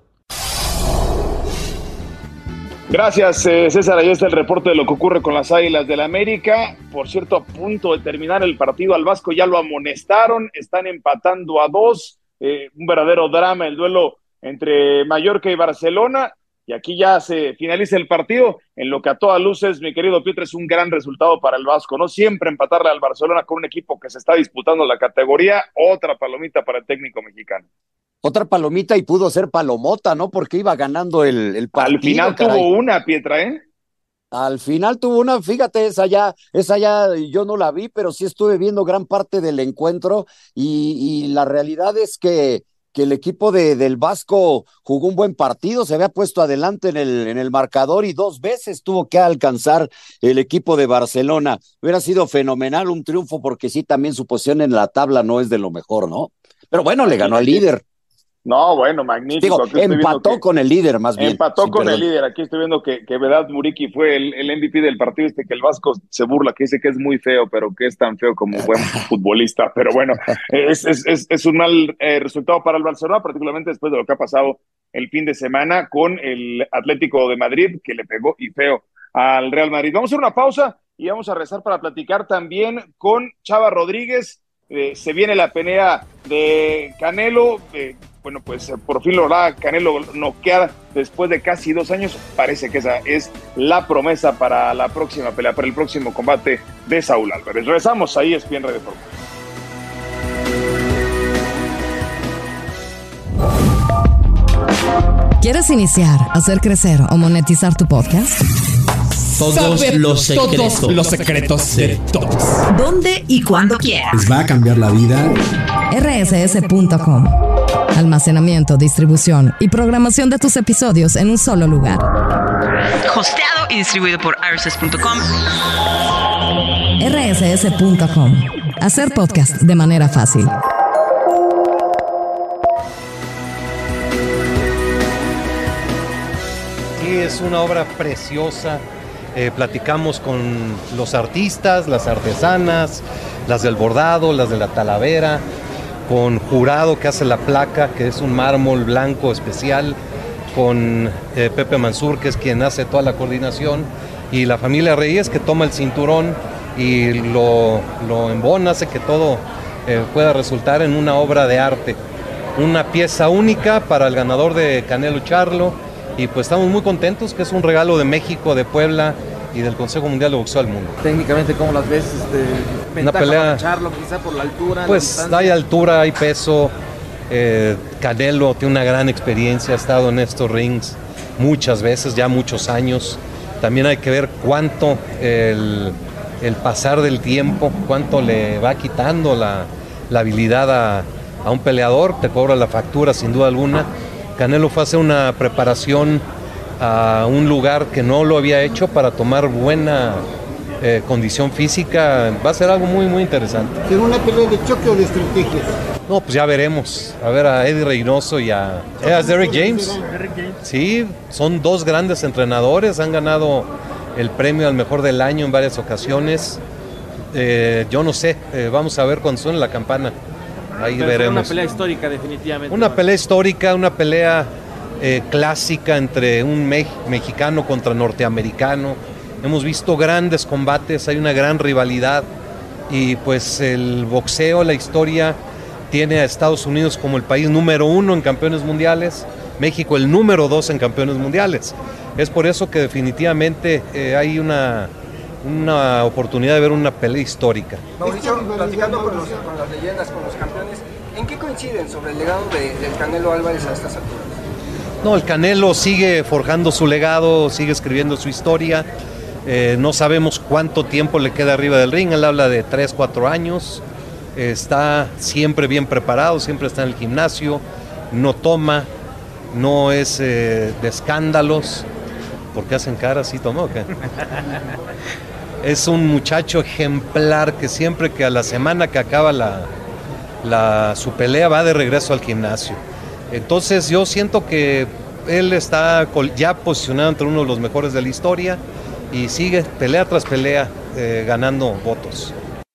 Gracias, eh, César. Ahí está el reporte de lo que ocurre con las Águilas del América. Por cierto, a punto de terminar el partido, al Vasco ya lo amonestaron, están empatando a dos. Eh, un verdadero drama el duelo entre Mallorca y Barcelona, y aquí ya se finaliza el partido, en lo que a todas luces, mi querido Pietro, es un gran resultado para el Vasco, ¿no? Siempre empatarle al Barcelona con un equipo que se está disputando la categoría, otra palomita para el técnico mexicano. Otra palomita, y pudo ser palomota, ¿no? Porque iba ganando el, el partido. Al final caray. Tuvo una, Pietra, ¿eh? Al final tuvo una, fíjate, esa ya, esa ya yo no la vi, pero sí estuve viendo gran parte del encuentro, y, y la realidad es que que el equipo de, del Vasco jugó un buen partido, se había puesto adelante en el, en el marcador, y dos veces tuvo que alcanzar el equipo de Barcelona. Hubiera sido fenomenal un triunfo, porque sí, también su posición en la tabla no es de lo mejor, ¿no? Pero bueno, le ganó al líder. No, bueno, magnífico. Digo, empató que, con el líder, más bien. Empató sí, con perdón. el líder. Aquí estoy viendo que, que Vedat Muriqui fue el, el M V P del partido, este que el Vasco se burla, que dice que es muy feo, pero que es tan feo como buen futbolista. Pero bueno, es, es, es, es un mal eh, resultado para el Barcelona, particularmente después de lo que ha pasado el fin de semana con el Atlético de Madrid, que le pegó y feo al Real Madrid. Vamos a hacer una pausa y vamos a rezar para platicar también con Chava Rodríguez. Eh, se viene la pelea de Canelo. Eh, bueno, pues eh, por fin logra Canelo noquear después de casi dos años. Parece que esa es la promesa para la próxima pelea, para el próximo combate de Saúl Álvarez. Regresamos ahí, es bien Radio Fórmula. ¿Quieres iniciar, hacer crecer o monetizar tu podcast? Todos Saber los secretos, todos los secretos de todos. ¿Dónde y cuándo quieras? Les va a cambiar la vida. R S S punto com. Almacenamiento, distribución y programación de tus episodios en un solo lugar. Hosteado y distribuido por R S S punto com. R S S punto com. Hacer podcast de manera fácil. Sí, es una obra preciosa. Eh, platicamos con los artistas, las artesanas, las del bordado, las de la talavera, con Jurado que hace la placa, que es un mármol blanco especial, con eh, Pepe Mansur, que es quien hace toda la coordinación, y la familia Reyes, que toma el cinturón y lo, lo embona, hace que todo eh, pueda resultar en una obra de arte. Una pieza única para el ganador de Canelo Charlo, y pues estamos muy contentos, que es un regalo de México, de Puebla y del Consejo Mundial de Boxeo al mundo. Técnicamente, ¿cómo las ves? Este, Una pelea, para Charlo, quizá por la altura. Pues hay altura, hay peso. Eh, Canelo tiene una gran experiencia, ha estado en estos rings muchas veces, ya muchos años. También hay que ver cuánto el, el pasar del tiempo, cuánto le va quitando la, la habilidad a, a un peleador, te cobra la factura sin duda alguna. Canelo fue a hacer una preparación a un lugar que no lo había hecho para tomar buena eh, condición física. Va a ser algo muy muy interesante. ¿Será una pelea de choque o de estrategia? No, pues ya veremos. A ver a Eddie Reynoso y a, ¿eh, a Derrick James. Sí, son dos grandes entrenadores, han ganado el premio al mejor del año en varias ocasiones. Eh, yo no sé, eh, vamos a ver cuando suene la campana. Ahí Pero veremos. Una pelea histórica, definitivamente. Una pelea histórica, una pelea eh, clásica entre un me- mexicano contra norteamericano. Hemos visto grandes combates, hay una gran rivalidad y pues el boxeo, la historia tiene a Estados Unidos como el país número uno en campeones mundiales, México el número dos en campeones mundiales. Es por eso que definitivamente eh, hay una, una oportunidad de ver una pelea histórica. Mauricio, platicando con, los, con las leyendas, con los campeones, ¿en qué coinciden sobre el legado de, del Canelo Álvarez a estas alturas? No, el Canelo sigue forjando su legado, sigue escribiendo su historia. Eh, no sabemos cuánto tiempo le queda arriba del ring, él habla de tres, cuatro años. Eh, está siempre bien preparado, siempre está en el gimnasio, no toma, no es eh, de escándalos. ¿Por qué hacen cara así, tomó o qué? Es un muchacho ejemplar que siempre que a la semana que acaba la, la, su pelea va de regreso al gimnasio. Entonces yo siento que él está ya posicionado entre uno de los mejores de la historia y sigue pelea tras pelea eh, ganando votos.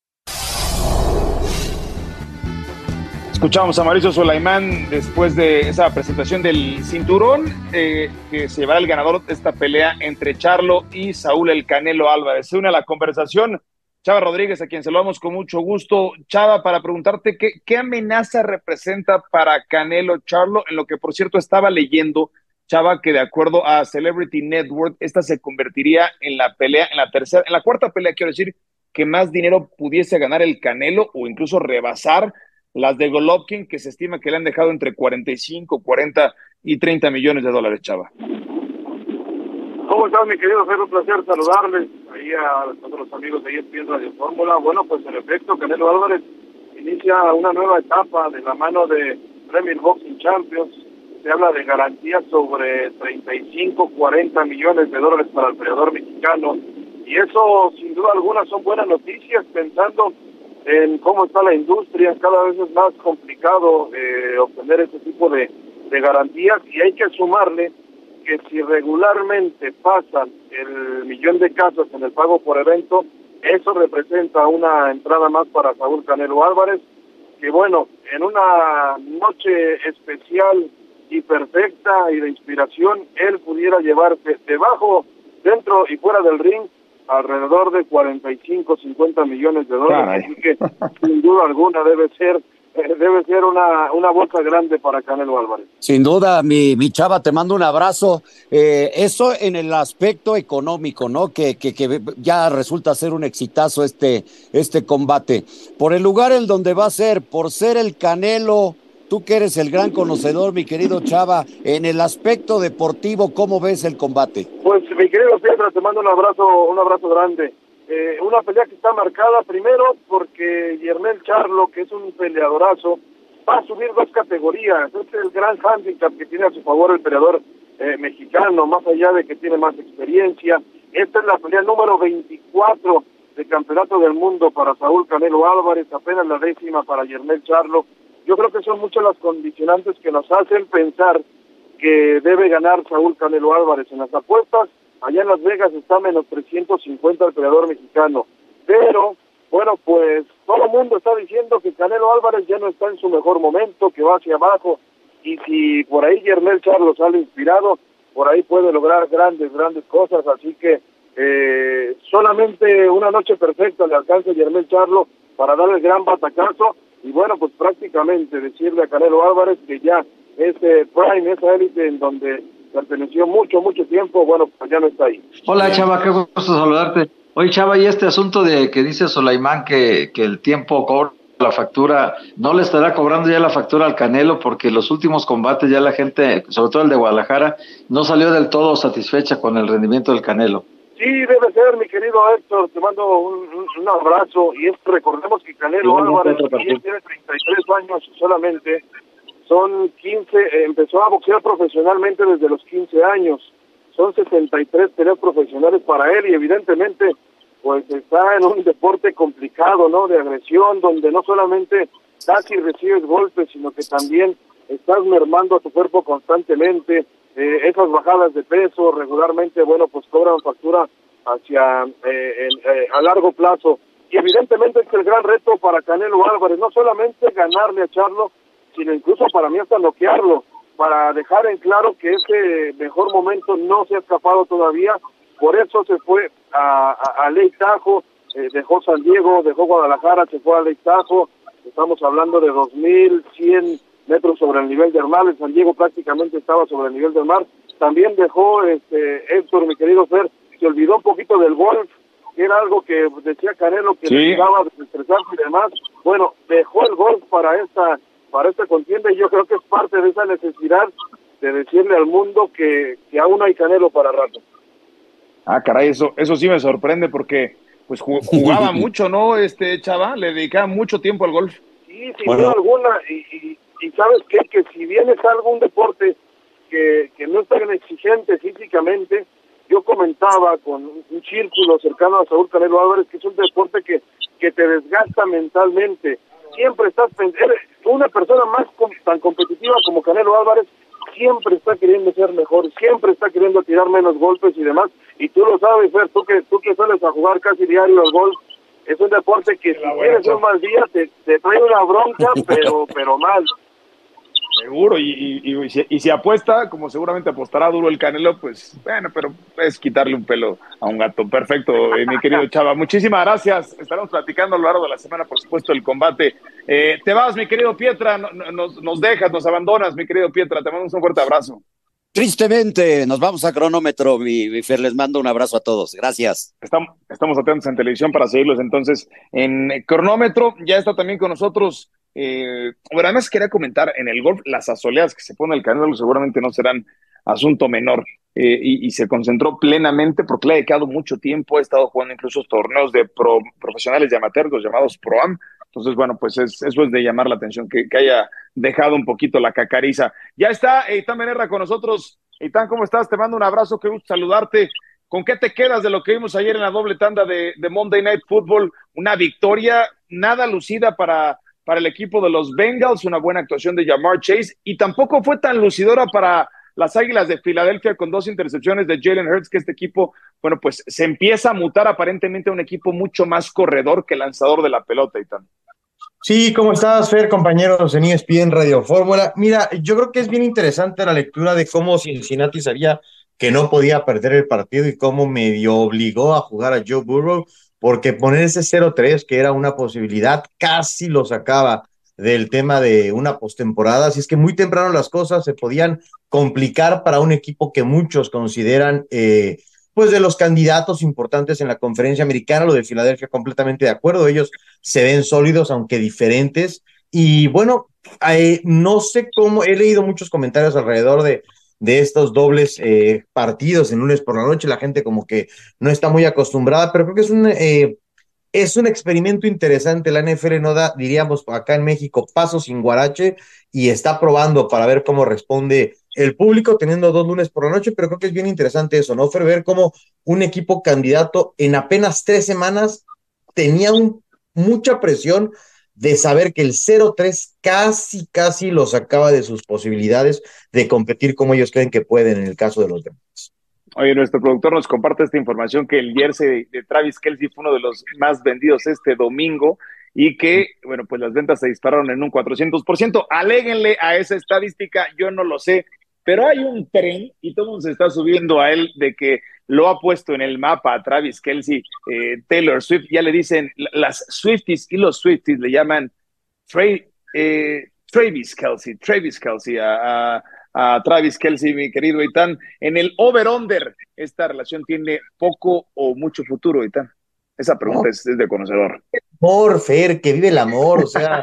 Escuchamos a Mauricio Sulaimán después de esa presentación del cinturón eh, que se llevará el ganador de esta pelea entre Charlo y Saúl El Canelo Álvarez. Se une a la conversación Chava Rodríguez, a quien saludamos con mucho gusto. Chava, para preguntarte qué, qué amenaza representa para Canelo Charlo, en lo que por cierto estaba leyendo, Chava, que de acuerdo a Celebrity Network, esta se convertiría en la pelea, en la tercera, en la cuarta pelea, quiero decir, que más dinero pudiese ganar el Canelo o incluso rebasar las de Golovkin, que se estima que le han dejado entre cuarenta y cinco, cuarenta y treinta millones de dólares, Chava. ¿Cómo estás, mi querido Fer? Un placer saludarles ahí a todos los amigos de E S P N Radio Fórmula. Bueno, pues en efecto, Canelo Álvarez inicia una nueva etapa de la mano de Premier Boxing Champions. Se habla de garantías sobre treinta y cinco, cuarenta millones de dólares para el peleador mexicano. Y eso, sin duda alguna, son buenas noticias, pensando en cómo está la industria. Cada vez es más complicado eh, obtener ese tipo de, de garantías, y hay que sumarle que si regularmente pasan el millón de casos en el pago por evento, eso representa una entrada más para Saúl Canelo Álvarez, que bueno, en una noche especial y perfecta y de inspiración, él pudiera llevarse debajo, dentro y fuera del ring alrededor de cuarenta y cinco, cincuenta millones de dólares. Así que sin duda alguna debe ser eh, debe ser una, una bolsa grande para Canelo Álvarez. Sin duda, mi, mi Chava, te mando un abrazo. Eh, eso en el aspecto económico, ¿no? Que, que, que ya resulta ser un exitazo este, este combate. Por el lugar en donde va a ser, por ser el Canelo, tú que eres el gran conocedor, mi querido Chava, en el aspecto deportivo, ¿cómo ves el combate? Pues, mi querido Piedra, te mando un abrazo, un abrazo grande. Eh, una pelea que está marcada primero porque Yermel Charlo, que es un peleadorazo, va a subir dos categorías. Este es el gran handicap que tiene a su favor el peleador eh, mexicano, más allá de que tiene más experiencia. Esta es la pelea número veinticuatro de Campeonato del Mundo para Saúl Canelo Álvarez, apenas la décima para Yermel Charlo. Yo creo que son muchas las condicionantes que nos hacen pensar que debe ganar Saúl Canelo Álvarez. En las apuestas, allá en Las Vegas está menos trescientos cincuenta el peleador mexicano. Pero, bueno, pues todo el mundo está diciendo que Canelo Álvarez ya no está en su mejor momento, que va hacia abajo, y si por ahí Jermell Charlo sale inspirado, por ahí puede lograr grandes, grandes cosas, así que eh, solamente una noche perfecta le alcanza a Jermell Charlo para dar el gran batacazo, y bueno, pues prácticamente decirle a Canelo Álvarez que ya ese prime, esa élite en donde perteneció mucho, mucho tiempo, bueno, pues ya no está ahí. Hola Chava, qué gusto saludarte. Oye Chava, y este asunto de que dice Sulaimán que, que el tiempo cobra la factura, ¿no le estará cobrando ya la factura al Canelo? Porque los últimos combates ya la gente, sobre todo el de Guadalajara, no salió del todo satisfecha con el rendimiento del Canelo. Sí, debe ser, mi querido Héctor, te mando un, un, un abrazo, y es recordemos que Canelo Álvarez tiene treinta y tres años solamente, son quince, eh, empezó a boxear profesionalmente desde los quince años, son sesenta y tres peleas profesionales para él, y evidentemente pues está en un deporte complicado, ¿no?, de agresión, donde no solamente das y recibes golpes, sino que también estás mermando a tu cuerpo constantemente. Eh, esas bajadas de peso regularmente, bueno, pues cobran factura hacia eh, el, eh, a largo plazo, y evidentemente es el gran reto para Canelo Álvarez, no solamente ganarle a Charlo, sino incluso para mí hasta noquearlo, para dejar en claro que ese mejor momento no se ha escapado todavía. Por eso se fue a, a, a Lake Tahoe, eh, dejó San Diego, dejó Guadalajara, se fue a Lake Tahoe. Estamos hablando de dos mil cien metros sobre el nivel del mar. En San Diego prácticamente estaba sobre el nivel del mar. También dejó, este, Héctor, mi querido Fer, se olvidó un poquito del golf, que era algo que decía Canelo que sí. necesitaba desestresarse y demás. Bueno, dejó el golf para esta, para esta contienda, y yo creo que es parte de esa necesidad de decirle al mundo que, que aún hay Canelo para rato. Ah, caray, eso, eso sí me sorprende porque pues jugaba mucho, ¿no? Este Chava, le dedicaba mucho tiempo al golf. Sí, sin duda alguna, y, y, y sabes qué, que si bien es algún deporte que, que no es tan exigente físicamente, yo comentaba con un círculo cercano a Saúl Canelo Álvarez que es un deporte que, que te desgasta mentalmente. Siempre estás pensando, una persona más com, tan competitiva como Canelo Álvarez, siempre está queriendo ser mejor, siempre está queriendo tirar menos golpes y demás, y tú lo sabes, Fer, tú que, tú que sales a jugar casi diario al golf, es un deporte que si tienes un mal día te, te trae una bronca, pero pero mal. Seguro, y, y, y, y, si, y si apuesta, como seguramente apostará duro el Canelo, pues bueno, pero es quitarle un pelo a un gato. Perfecto, eh, mi querido Chava. Muchísimas gracias. Estaremos platicando a lo largo de la semana, por supuesto, el combate. Eh, te vas, mi querido Pietra, no, nos, nos dejas, nos abandonas, mi querido Pietra. Te mando un fuerte abrazo. Tristemente, nos vamos a cronómetro, mi, mi Fer, les mando un abrazo a todos, gracias. Estamos, estamos atentos en televisión para seguirlos entonces en cronómetro. Ya está también con nosotros, eh, bueno, además quería comentar, en el golf, las asoleadas que se pone el Canelo seguramente no serán asunto menor, eh, y, y se concentró plenamente porque le ha dedicado mucho tiempo, ha estado jugando incluso torneos de pro, profesionales de amateurs, los llamados Pro-Am. Entonces, bueno, pues es, eso es de llamar la atención, que, que haya dejado un poquito la cacariza. Ya está Eitan Benerra con nosotros. Eitan, ¿cómo estás? Te mando un abrazo, qué gusto saludarte. ¿Con qué te quedas de lo que vimos ayer en la doble tanda de, de Monday Night Football? Una victoria nada lucida para, para el equipo de los Bengals, una buena actuación de Ja'Marr Chase, y tampoco fue tan lucidora para las Águilas de Filadelfia con dos intercepciones de Jalen Hurts, que este equipo, bueno, pues se empieza a mutar aparentemente a un equipo mucho más corredor que lanzador de la pelota, Eitan. Sí, ¿cómo estás, Fer, compañeros en E S P N Radio Fórmula? Mira, yo creo que es bien interesante la lectura de cómo Cincinnati sabía que no podía perder el partido y cómo medio obligó a jugar a Joe Burrow, porque poner ese cero tres, que era una posibilidad, casi lo sacaba del tema de una postemporada. Así es que muy temprano las cosas se podían complicar para un equipo que muchos consideran eh, pues de los candidatos importantes en la conferencia americana. Lo de Filadelfia, completamente de acuerdo, ellos se ven sólidos aunque diferentes, y bueno, eh, no sé cómo, he leído muchos comentarios alrededor de, de estos dobles eh, partidos en lunes por la noche, la gente como que no está muy acostumbrada, pero creo que es un eh, es un experimento interesante. La N F L no da, diríamos acá en México, paso sin guarache, y está probando para ver cómo responde el público teniendo dos lunes por la noche, pero creo que es bien interesante eso, ¿no, Fer? Ver cómo un equipo candidato en apenas tres semanas tenía un, mucha presión de saber que el cero tres casi, casi los sacaba de sus posibilidades de competir como ellos creen que pueden en el caso de los demás. Oye, nuestro productor nos comparte esta información que el jersey de Travis Kelce fue uno de los más vendidos este domingo y que, bueno, pues las ventas se dispararon en un cuatrocientos por ciento. Aléguenle a esa estadística, yo no lo sé, pero hay un tren y todo el mundo se está subiendo a él de que lo ha puesto en el mapa a Travis Kelce, eh, Taylor Swift, ya le dicen, las Swifties y los Swifties le llaman Tra eh, Travis Kelce, Travis Kelce a, a, a Travis Kelce, mi querido Itán. En el over-under, esta relación tiene poco o mucho futuro, Itán. Esa pregunta no. es, es de conocedor. Amor, Fer, que vive el amor, o sea,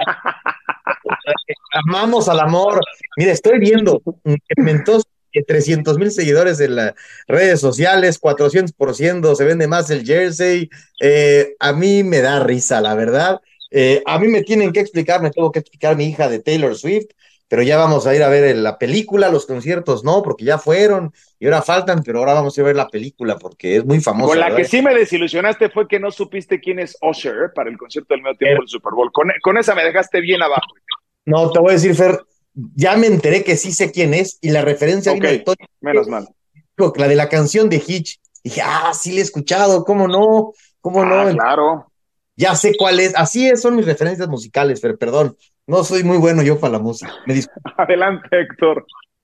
amamos al amor. Mira, estoy viendo que Mentos trescientos mil seguidores en las redes sociales, cuatrocientos por ciento, se vende más el jersey. Eh, a mí me da risa, la verdad. Eh, a mí me tienen que explicar, me tengo que explicar mi hija de Taylor Swift, pero ya vamos a ir a ver la película, los conciertos no, porque ya fueron y ahora faltan, pero ahora vamos a ir a ver la película porque es muy famosa. Con la ¿verdad? Que sí me desilusionaste fue que no supiste quién es Usher para el concierto del medio tiempo del Super Bowl. Con, con esa me dejaste bien abajo. No, te voy a decir, Fer, ya me enteré que sí sé quién es y la referencia okay, vino de Tony, menos mal. La de la canción de Hitch. Dije, ah, sí le he escuchado, ¿cómo no? ¿Cómo ah, no? Claro. Ya sé cuál es. Así es, son mis referencias musicales, Fer, perdón. No soy muy bueno yo para la música. Me disculpo. Adelante, Héctor.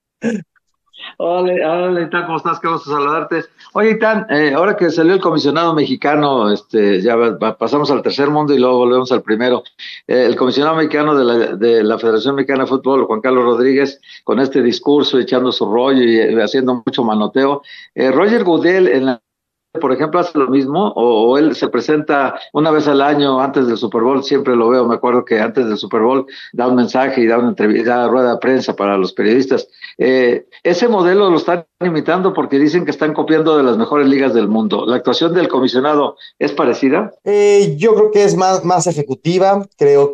Hola, hola, Itán, ¿cómo estás? Qué gusto saludarte. Oye, Itán, eh, ahora que salió el comisionado mexicano, este, ya va, va, pasamos al tercer mundo y luego volvemos al primero. Eh, el comisionado mexicano de la, de la Federación Mexicana de Fútbol, Juan Carlos Rodríguez, con este discurso, echando su rollo y eh, haciendo mucho manoteo. Eh, Roger Goodell, en la por ejemplo, hace lo mismo, o, o él se presenta una vez al año antes del Super Bowl, siempre lo veo, me acuerdo que antes del Super Bowl da un mensaje y da una entrevista, da rueda de prensa para los periodistas. Eh, ese modelo lo están imitando porque dicen que están copiando de las mejores ligas del mundo. ¿La actuación del comisionado es parecida? Eh, yo creo que es más, más ejecutiva, creo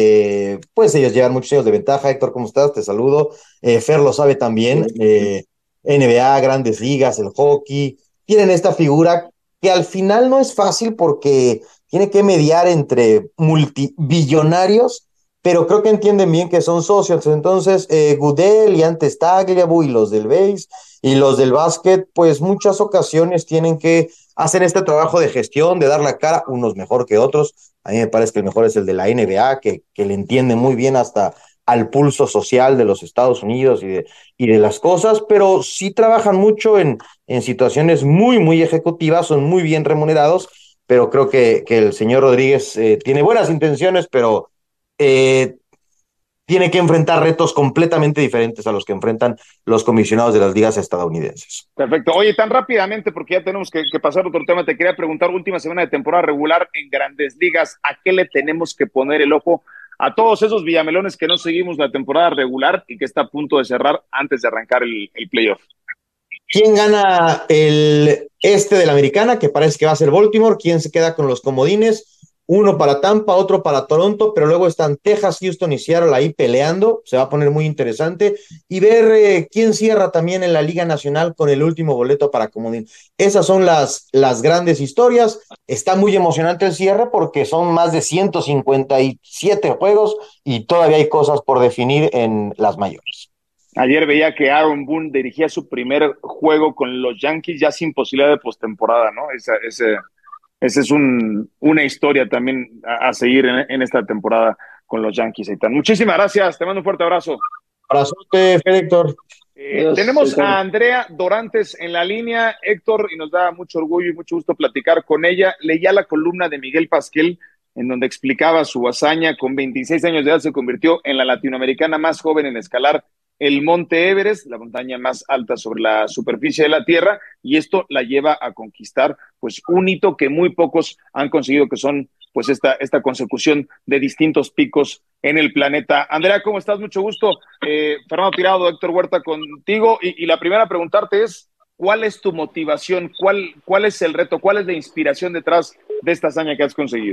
que pues ellos llevan muchos años de ventaja. Héctor, ¿cómo estás? Te saludo. Eh, Fer lo sabe también, eh, N B A, grandes ligas, el hockey, tienen esta figura que al final no es fácil porque tiene que mediar entre multibillonarios, pero creo que entienden bien que son socios. Entonces, eh, Goodell y antes Tagliabue y los del base y los del básquet, pues muchas ocasiones tienen que hacer este trabajo de gestión, de dar la cara, unos mejor que otros. A mí me parece que el mejor es el de la N B A, que, que le entiende muy bien hasta al pulso social de los Estados Unidos y de, y de las cosas, pero sí trabajan mucho en, en situaciones muy, muy ejecutivas, son muy bien remunerados, pero creo que, que el señor Rodríguez eh, tiene buenas intenciones, pero eh, tiene que enfrentar retos completamente diferentes a los que enfrentan los comisionados de las ligas estadounidenses. Perfecto. Oye, tan rápidamente, porque ya tenemos que, que pasar a otro tema, te quería preguntar, última semana de temporada regular en Grandes Ligas, ¿a qué le tenemos que poner el ojo a todos esos villamelones que no seguimos la temporada regular y que está a punto de cerrar antes de arrancar el, el playoff? ¿Quién gana el este de la americana? Que parece que va a ser Baltimore. ¿Quién se queda con los comodines? Uno para Tampa, otro para Toronto, pero luego están Texas, Houston y Seattle ahí peleando. Se va a poner muy interesante. Y ver eh, quién cierra también en la Liga Nacional con el último boleto para comodín. Esas son las, las grandes historias. Está muy emocionante el cierre porque son más de ciento cincuenta y siete juegos y todavía hay cosas por definir en las mayores. Ayer veía que Aaron Boone dirigía su primer juego con los Yankees ya sin posibilidad de postemporada, ¿no? Esa, ese... Esa es un, una historia también a, a seguir en, en esta temporada con los Yankees. Eitan. Muchísimas gracias, te mando un fuerte abrazo. Abrazote, Héctor. Eh, tenemos a Andrea Dorantes en la línea, Héctor, y nos da mucho orgullo y mucho gusto platicar con ella. Leía la columna de Miguel Pasquel, en donde explicaba su hazaña. Con veintiséis años de edad se convirtió en la latinoamericana más joven en escalar el Monte Everest, la montaña más alta sobre la superficie de la Tierra, y esto la lleva a conquistar pues un hito que muy pocos han conseguido, que son pues esta, esta consecución de distintos picos en el planeta. Andrea, ¿cómo estás? Mucho gusto. Eh, Fernando Tirado, Héctor Huerta contigo, y, y la primera a preguntarte es, ¿cuál es tu motivación? ¿Cuál, cuál es el reto? ¿Cuál es la inspiración detrás de esta hazaña que has conseguido?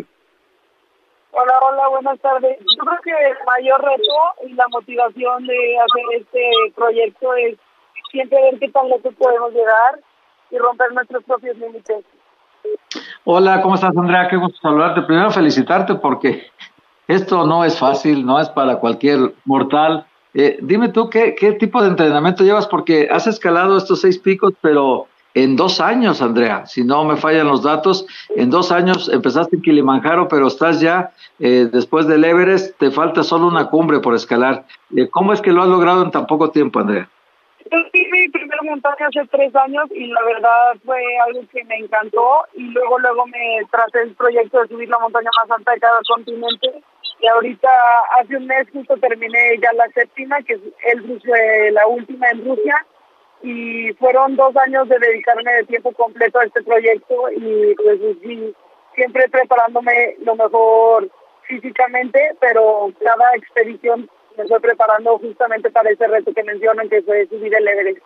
Hola, hola, buenas tardes. Yo creo que el mayor reto y la motivación de hacer este proyecto es siempre ver qué tan lejos podemos llegar y romper nuestros propios límites. Hola, ¿cómo estás, Andrea? Qué gusto saludarte. Primero felicitarte porque Esto no es fácil, no es para cualquier mortal. Eh, dime tú, ¿qué, ¿qué tipo de entrenamiento llevas? Porque has escalado estos seis picos, pero en dos años, Andrea, si no me fallan los datos, en dos años empezaste en Kilimanjaro, pero estás ya eh, después del Everest, te falta solo una cumbre por escalar. Eh, ¿Cómo es que lo has logrado en tan poco tiempo, Andrea? Yo subí mi primera montaña hace tres años y la verdad fue algo que me encantó, y luego luego me tracé el proyecto de subir la montaña más alta de cada continente, y ahorita hace un mes justo terminé ya la séptima, que es el, la última en Rusia, y fueron dos años de dedicarme de tiempo completo a este proyecto, y pues sí, siempre preparándome lo mejor físicamente, pero cada expedición me estoy preparando justamente para ese reto que mencionan, que fue subir el Everest.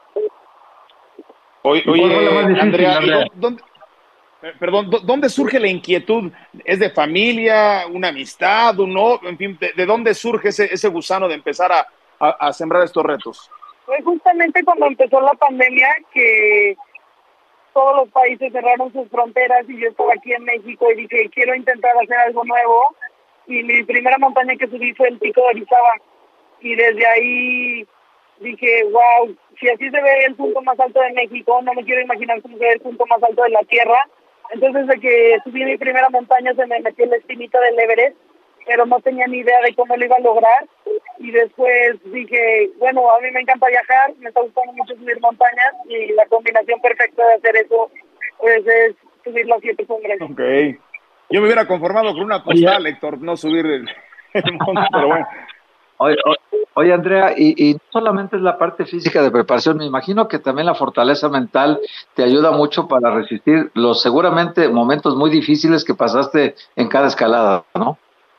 Oye, oye Andrea, ¿dónde, perdón, ¿dónde surge la inquietud? ¿Es de familia, una amistad, un no? En fin, ¿de, de dónde surge ese, ese gusano de empezar a, a, a sembrar estos retos? Fue justamente cuando empezó la pandemia, que todos los países cerraron sus fronteras y yo estaba aquí en México y dije, quiero intentar hacer algo nuevo. Y mi primera montaña que subí fue el Pico de Orizaba. Y desde ahí dije, wow, si así se ve el punto más alto de México, no me quiero imaginar cómo se ve el punto más alto de la Tierra. Entonces, de que subí mi primera montaña, se me metió la espinita del Everest, pero no tenía ni idea de cómo lo iba a lograr. Y después dije, bueno, a mí me encanta viajar, me está gustando mucho subir montañas, y la combinación perfecta de hacer eso, pues, es subir las siete cumbres. Ok. Yo me hubiera conformado con una postal, Héctor, no subir el, el monte, pero bueno. Oye, oye, Andrea, y, y no solamente es la parte física de preparación, me imagino que también la fortaleza mental te ayuda mucho para resistir los seguramente momentos muy difíciles que pasaste en cada escalada, ¿no?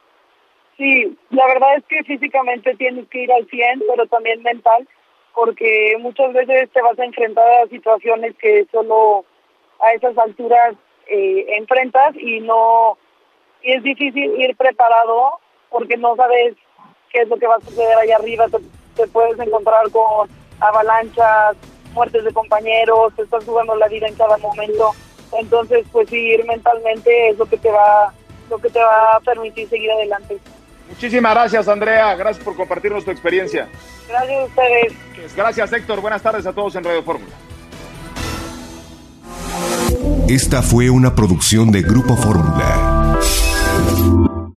Sí, la verdad es que físicamente tienes que ir al cien, pero también mental, porque muchas veces te vas a enfrentar a situaciones que solo a esas alturas eh, enfrentas, y no, y es difícil ir preparado porque no sabes qué es lo que va a suceder allá arriba. Te, te puedes encontrar con avalanchas, muertes de compañeros, te estás jugando la vida en cada momento. Entonces, pues sí, ir mentalmente es lo que te va, lo que te va a permitir seguir adelante. Muchísimas gracias, Andrea. Gracias por compartirnos tu experiencia. Gracias a ustedes. Gracias, Héctor. Buenas tardes a todos en Radio Fórmula. Esta fue una producción de Grupo Fórmula.